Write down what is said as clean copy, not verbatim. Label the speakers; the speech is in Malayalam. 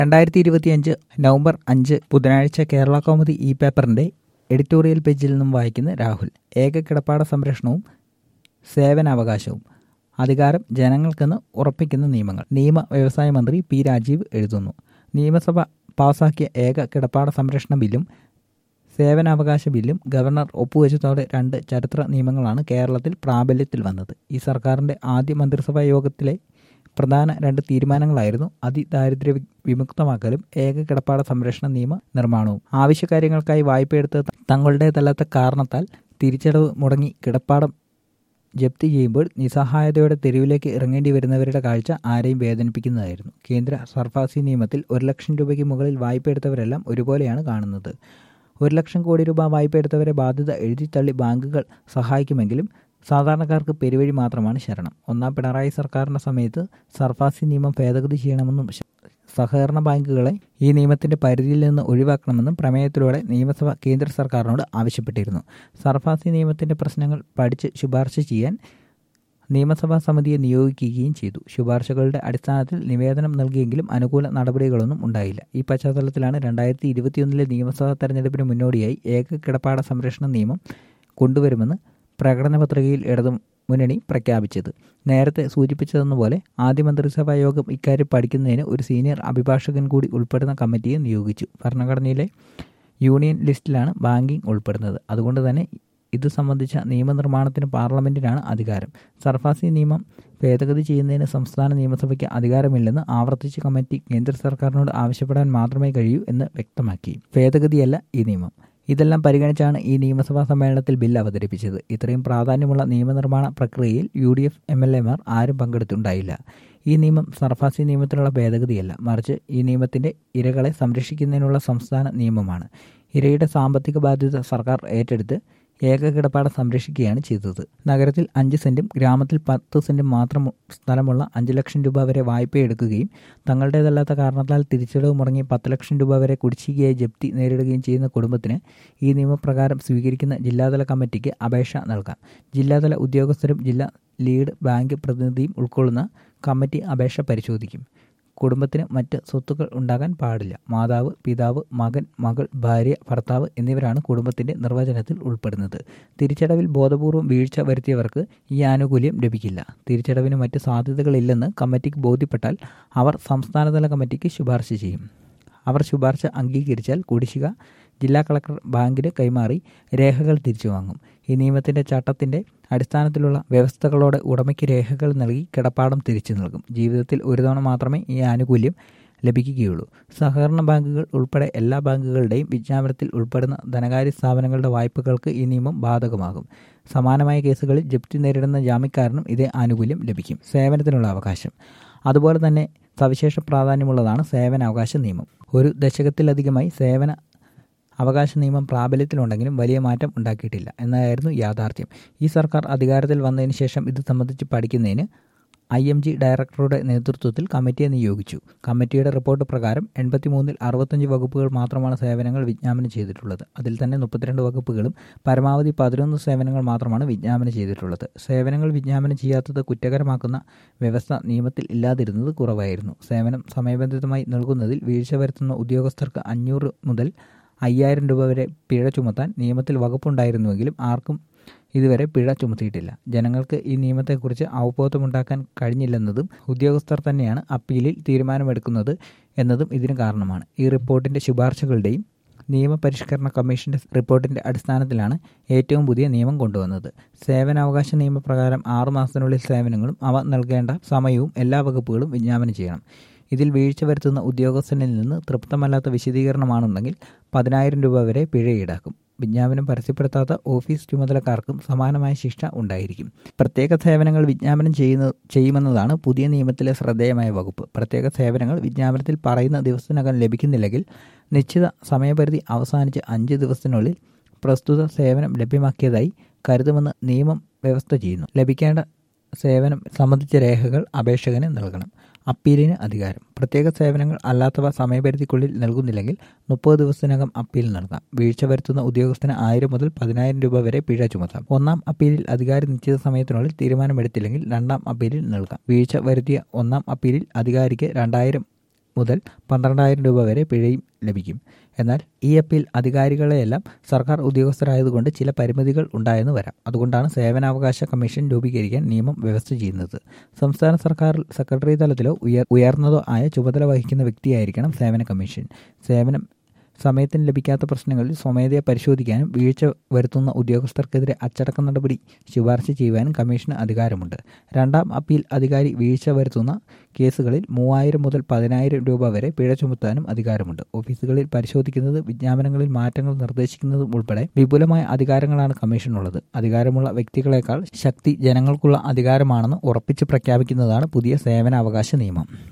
Speaker 1: 2025 നവംബർ 5 ബുധനാഴ്ച കേരള കൗമുദി ഈ പേപ്പറിന്റെ എഡിറ്റോറിയൽ പേജിൽ നിന്നും വായിക്കുന്ന രാഹുൽ. ഏക കിടപ്പാട സംരക്ഷണവും സേവനാവകാശവും അധികാരം ജനങ്ങൾക്കെന്ന് ഉറപ്പിക്കുന്ന നിയമങ്ങൾ. നിയമ വ്യവസായ മന്ത്രി പി രാജീവ് എഴുതുന്നു. നിയമസഭ പാസാക്കിയ ഏക കിടപ്പാട സംരക്ഷണ ബില്ലും സേവനാവകാശ ബില്ലും ഗവർണർ ഒപ്പുവെച്ചതോടെ രണ്ട് ചരിത്ര നിയമങ്ങളാണ് കേരളത്തിൽ പ്രാബല്യത്തിൽ വന്നത്. ഈ സർക്കാരിന്റെ ആദ്യ മന്ത്രിസഭാ യോഗത്തിലെ പ്രധാന രണ്ട് തീരുമാനങ്ങളായിരുന്നു അതിദാരിദ്ര്യ വിമുക്തമാക്കലും ഏക കിടപ്പാട സംരക്ഷണ നിയമ നിർമ്മാണവും. ആവശ്യകാര്യങ്ങൾക്കായി വായ്പയെടുത്ത് തങ്ങളുടേതല്ലാത്ത കാരണത്താൽ തിരിച്ചടവ് മുടങ്ങി കിടപ്പാടം ജപ്തി ചെയ്യുമ്പോൾ നിസ്സഹായതയോടെ തെരുവിലേക്ക് ഇറങ്ങേണ്ടി വരുന്നവരുടെ കാഴ്ച ആരെയും വേദനിപ്പിക്കുന്നതായിരുന്നു. കേന്ദ്ര സർഫാസി നിയമത്തിൽ 1 ലക്ഷം രൂപയ്ക്ക് മുകളിൽ വായ്പയെടുത്തവരെല്ലാം ഒരുപോലെയാണ് കാണുന്നത്. 1 ലക്ഷം കോടി രൂപ വായ്പയെടുത്തവരെ ബാധ്യത എഴുതിത്തള്ളി ബാങ്കുകൾ സഹായിക്കുമെങ്കിലും സാധാരണക്കാർക്ക് പെരുവഴി മാത്രമാണ് ശരണം. ഒന്നാം പിണറായി സർക്കാരിന്റെ സമയത്ത് സർഫാസി നിയമം ഭേദഗതി ചെയ്യണമെന്നും സഹകരണ ബാങ്കുകളെ ഈ നിയമത്തിന്റെ പരിധിയിൽ നിന്ന് ഒഴിവാക്കണമെന്നും പ്രമേയത്തിലൂടെ നിയമസഭ കേന്ദ്ര സർക്കാരിനോട് ആവശ്യപ്പെട്ടിരുന്നു. സർഫാസി നിയമത്തിന്റെ പ്രശ്നങ്ങൾ പഠിച്ച് ശുപാർശ ചെയ്യാൻ നിയമസഭാ സമിതിയെ നിയോഗിക്കുകയും ചെയ്തു. ശുപാർശകളുടെ അടിസ്ഥാനത്തിൽ നിവേദനം നൽകിയെങ്കിലും അനുകൂല നടപടികളൊന്നും ഉണ്ടായില്ല. ഈ പശ്ചാത്തലത്തിലാണ് 2021 നിയമസഭാ തെരഞ്ഞെടുപ്പിന് മുന്നോടിയായി ഏക കിടപ്പാട സംരക്ഷണ നിയമം കൊണ്ടുവരുമെന്ന് പ്രകടന പത്രികയിൽ ഇടതുമുന്നണി പ്രഖ്യാപിച്ചത്. നേരത്തെ സൂചിപ്പിച്ചതെന്നപോലെ ആദ്യ മന്ത്രിസഭാ യോഗം ഇക്കാര്യം പഠിക്കുന്നതിന് ഒരു സീനിയർ അഭിഭാഷകൻ കൂടി ഉൾപ്പെടുന്ന കമ്മിറ്റിയെ നിയോഗിച്ചു. ഭരണഘടനയിലെ യൂണിയൻ ലിസ്റ്റിലാണ് ബാങ്കിങ് ഉൾപ്പെടുന്നത്. അതുകൊണ്ട് തന്നെ ഇത് സംബന്ധിച്ച നിയമനിർമ്മാണത്തിന് പാർലമെന്റിനാണ് അധികാരം. സർഫാസി നിയമം ഭേദഗതി ചെയ്യുന്നതിന് സംസ്ഥാന നിയമസഭയ്ക്ക് അധികാരമില്ലെന്ന് ആവർത്തിച്ച് കമ്മിറ്റി കേന്ദ്ര സർക്കാരിനോട് ആവശ്യപ്പെടാൻ മാത്രമേ കഴിയൂ എന്ന് വ്യക്തമാക്കി. ഭേദഗതിയല്ല ഈ നിയമം. ഇതെല്ലാം പരിഗണിച്ചാണ് ഈ നിയമസഭാ സമ്മേളനത്തിൽ ബിൽ അവതരിപ്പിച്ചത്. ഇത്രയും പ്രാധാന്യമുള്ള നിയമനിർമ്മാണ പ്രക്രിയയിൽ UDF MLA-മാർ ആരും പങ്കെടുത്തുണ്ടായില്ല. ഈ നിയമം സർഫാസി നിയമത്തിലുള്ള ഭേദഗതിയല്ല, മറിച്ച് ഈ നിയമത്തിന്റെ ഇരകളെ സംരക്ഷിക്കുന്നതിനുള്ള സംസ്ഥാന നിയമമാണ്. ഇരയുടെ സാമ്പത്തിക ബാധ്യത സർക്കാർ ഏറ്റെടുത്ത് ഏക കിടപ്പാടം സംരക്ഷിക്കുകയാണ് ചെയ്തത്. നഗരത്തിൽ 5 സെന്റും ഗ്രാമത്തിൽ 10 സെന്റും മാത്രം സ്ഥലമുള്ള 5 ലക്ഷം രൂപ വരെ വായ്പയെടുക്കുകയും തങ്ങളുടേതല്ലാത്ത കാരണത്താൽ തിരിച്ചടവ് മുടങ്ങി 10 ലക്ഷം രൂപ വരെ കുടിശ്ശികയായി ജപ്തി നേരിടുകയും ചെയ്യുന്ന കുടുംബത്തിന് ഈ നിയമപ്രകാരം സ്വീകരിക്കുന്ന ജില്ലാതല കമ്മിറ്റിക്ക് അപേക്ഷ നൽകാം. ജില്ലാതല ഉദ്യോഗസ്ഥരും ജില്ലാ ലീഡ് ബാങ്ക് പ്രതിനിധിയും ഉൾക്കൊള്ളുന്ന കമ്മിറ്റി അപേക്ഷ പരിശോധിക്കും. കുടുംബത്തിന് മറ്റ് സ്വത്തുക്കൾ ഉണ്ടാകാൻ പാടില്ല. മാതാവ്, പിതാവ്, മകൻ, മകൾ, ഭാര്യ, ഭർത്താവ് എന്നിവരാണ് കുടുംബത്തിന്റെ നിർവചനത്തിൽ ഉൾപ്പെടുന്നത്. തിരിച്ചടവിൽ ബോധപൂർവം വീഴ്ച വരുത്തിയവർക്ക് ഈ ആനുകൂല്യം ലഭിക്കില്ല. തിരിച്ചടവിന് മറ്റ് സാധ്യതകളില്ലെന്ന് കമ്മിറ്റിക്ക് ബോധ്യപ്പെട്ടാൽ അവർ സംസ്ഥാനതല കമ്മിറ്റിക്ക് ശുപാർശ ചെയ്യും. അവർ ശുപാർശ അംഗീകരിച്ചാൽ കുടിശ്ശിക ജില്ലാ കളക്ടർ ബാങ്കിന് കൈമാറി രേഖകൾ തിരിച്ചു വാങ്ങും. ഈ നിയമത്തിന്റെ ചട്ടത്തിന്റെ അടിസ്ഥാനത്തിലുള്ള വ്യവസ്ഥകളോടെ ഉടമയ്ക്ക് രേഖകൾ നൽകി കിടപ്പാടം തിരിച്ചു നൽകും. ജീവിതത്തിൽ ഒരു തവണ മാത്രമേ ഈ ആനുകൂല്യം ലഭിക്കുകയുള്ളൂ. സഹകരണ ബാങ്കുകൾ ഉൾപ്പെടെ എല്ലാ ബാങ്കുകളുടെയും വിജ്ഞാപനത്തിൽ ഉൾപ്പെടുന്ന ധനകാര്യ സ്ഥാപനങ്ങളുടെ വായ്പകൾക്ക് ഈ നിയമം ബാധകമാകും. സമാനമായ കേസുകളിൽ ജപ്തി നേരിടുന്ന ജാമ്യക്കാരനും ഇതേ ആനുകൂല്യം ലഭിക്കും. സേവനത്തിനുള്ള അവകാശം. അതുപോലെ തന്നെ സവിശേഷ പ്രാധാന്യമുള്ളതാണ് സേവനാവകാശ നിയമം. ഒരു ദശകത്തിലധികമായി സേവന അവകാശ നിയമം പ്രാബല്യത്തിലുണ്ടെങ്കിലും വലിയ മാറ്റം ഉണ്ടാക്കിയിട്ടില്ല എന്നതായിരുന്നു യാഥാർത്ഥ്യം. ഈ സർക്കാർ അധികാരത്തിൽ വന്നതിന് ശേഷം ഇത് സംബന്ധിച്ച് പഠിക്കുന്നതിന് IMG ഡയറക്ടറുടെ നേതൃത്വത്തിൽ കമ്മിറ്റിയെ നിയോഗിച്ചു. കമ്മിറ്റിയുടെ റിപ്പോർട്ട് പ്രകാരം 83-ൽ 65 വകുപ്പുകൾ മാത്രമാണ് സേവനങ്ങൾ വിജ്ഞാപനം ചെയ്തിട്ടുള്ളത്. അതിൽ തന്നെ 32 വകുപ്പുകളും പരമാവധി 11 സേവനങ്ങൾ മാത്രമാണ് വിജ്ഞാപനം ചെയ്തിട്ടുള്ളത്. സേവനങ്ങൾ വിജ്ഞാപനം ചെയ്യാത്തത് കുറ്റകരമാക്കുന്ന വ്യവസ്ഥ നിയമത്തിൽ ഇല്ലാതിരുന്നത് കുറവായിരുന്നു. സേവനം സമയബന്ധിതമായി നൽകുന്നതിൽ വീഴ്ച വരുത്തുന്ന ഉദ്യോഗസ്ഥർക്ക് 500 മുതൽ 5000 രൂപ വരെ പിഴ ചുമത്താൻ നിയമത്തിൽ വകുപ്പുണ്ടായിരുന്നുവെങ്കിലും ആർക്കും ഇതുവരെ പിഴ ചുമത്തിയിട്ടില്ല. ജനങ്ങൾക്ക് ഈ നിയമത്തെക്കുറിച്ച് അവബോധമുണ്ടാക്കാൻ കഴിഞ്ഞില്ലെന്നതും ഉദ്യോഗസ്ഥർ തന്നെയാണ് അപ്പീലിൽ തീരുമാനമെടുക്കുന്നത് എന്നതും ഇതിന് കാരണമാണ്. ഈ റിപ്പോർട്ടിന്റെ ശുപാർശകളുടെയും നിയമപരിഷ്കരണ കമ്മീഷന്റെ റിപ്പോർട്ടിന്റെ അടിസ്ഥാനത്തിലാണ് ഏറ്റവും പുതിയ നിയമം കൊണ്ടുവന്നത്. സേവനാവകാശ നിയമപ്രകാരം 6 മാസത്തിനുള്ളിൽ സേവനങ്ങളും അവ നൽകേണ്ട സമയവും എല്ലാ വകുപ്പുകളും വിജ്ഞാപനം ചെയ്യണം. ഇതിൽ വീഴ്ച വരുത്തുന്ന ഉദ്യോഗസ്ഥനിൽ നിന്ന് തൃപ്തമല്ലാത്ത വിശദീകരണമാണെന്നെങ്കിൽ 10,000 രൂപ വരെ പിഴ ഈടാക്കും. വിജ്ഞാപനം പരസ്യപ്പെടുത്താത്ത ഓഫീസ് ചുമതലക്കാർക്കും സമാനമായ ശിക്ഷ ഉണ്ടായിരിക്കും. പ്രത്യേക സേവനങ്ങൾ വിജ്ഞാപനം ചെയ്യുമെന്നതാണ് പുതിയ നിയമത്തിലെ ശ്രദ്ധേയമായ വകുപ്പ്. പ്രത്യേക സേവനങ്ങൾ വിജ്ഞാപനത്തിൽ പറയുന്ന ദിവസത്തിനകം ലഭിക്കുന്നില്ലെങ്കിൽ നിശ്ചിത സമയപരിധി അവസാനിച്ച് 5 ദിവസത്തിനുള്ളിൽ പ്രസ്തുത സേവനം ലഭ്യമാക്കിയതായി കരുതുമെന്ന് നിയമം വ്യവസ്ഥ ചെയ്യുന്നു. ലഭിക്കേണ്ട സേവനം സംബന്ധിച്ച രേഖകൾ അപേക്ഷകന് നൽകണം. അപ്പീലിന് അധികാരം. പ്രത്യേക സേവനങ്ങൾ അല്ലാത്തവ സമയപരിധിക്കുള്ളിൽ നൽകുന്നില്ലെങ്കിൽ 30 ദിവസത്തിനകം അപ്പീൽ നൽകാം. വീഴ്ച വരുത്തുന്ന ഉദ്യോഗസ്ഥന് 1000 മുതൽ 10,000 രൂപ വരെ പിഴ ചുമത്താം. 1-ാം അപ്പീലിൽ അധികാരി നിശ്ചിത സമയത്തിനുള്ളിൽ തീരുമാനമെടുത്തില്ലെങ്കിൽ 2-ാം അപ്പീലിൽ നൽകാം. വീഴ്ച വരുത്തിയ 1-ാം അപ്പീലിൽ അധികാരിക്ക് 2000 മുതൽ 12,000 രൂപ വരെ പിഴയും ലഭിക്കും. എന്നാൽ ഈ അപ്പീൽ അധികാരികളെയെല്ലാം സർക്കാർ ഉദ്യോഗസ്ഥരായതുകൊണ്ട് ചില പരിമിതികൾ ഉണ്ടായെന്ന് വരാം. അതുകൊണ്ടാണ് സേവനാവകാശ കമ്മീഷൻ രൂപീകരിക്കാൻ നിയമം വ്യവസ്ഥ ചെയ്യുന്നത്. സംസ്ഥാന സർക്കാരിൽ സെക്രട്ടറി തലത്തിലോ ഉയർന്നതോ ആയ ചുമതല വഹിക്കുന്ന വ്യക്തിയായിരിക്കണം സേവന കമ്മീഷൻ. സേവനം സമയത്തിന് ലഭിക്കാത്ത പ്രശ്നങ്ങളിൽ സ്വമേധയാ പരിശോധിക്കാനും വീഴ്ച വരുത്തുന്ന ഉദ്യോഗസ്ഥർക്കെതിരെ അച്ചടക്ക നടപടി ശുപാർശ ചെയ്യുവാനും കമ്മീഷന് അധികാരമുണ്ട്. രണ്ടാം അപ്പീൽ അധികാരി വീഴ്ച വരുത്തുന്ന കേസുകളിൽ 3,000 മുതൽ 10,000 രൂപ വരെ പിഴ ചുമത്താനും അധികാരമുണ്ട്. ഓഫീസുകളിൽ പരിശോധിക്കുന്നത്, വിജ്ഞാപനങ്ങളിൽ മാറ്റങ്ങൾ നിർദ്ദേശിക്കുന്നതും ഉൾപ്പെടെ വിപുലമായ അധികാരങ്ങളാണ് കമ്മീഷനുള്ളത്. അധികാരമുള്ള വ്യക്തികളെക്കാൾ ശക്തി ജനങ്ങൾക്കുള്ള അധികാരമാണെന്ന് ഉറപ്പിച്ച് പ്രഖ്യാപിക്കുന്നതാണ് പുതിയ സേവനാവകാശ നിയമം.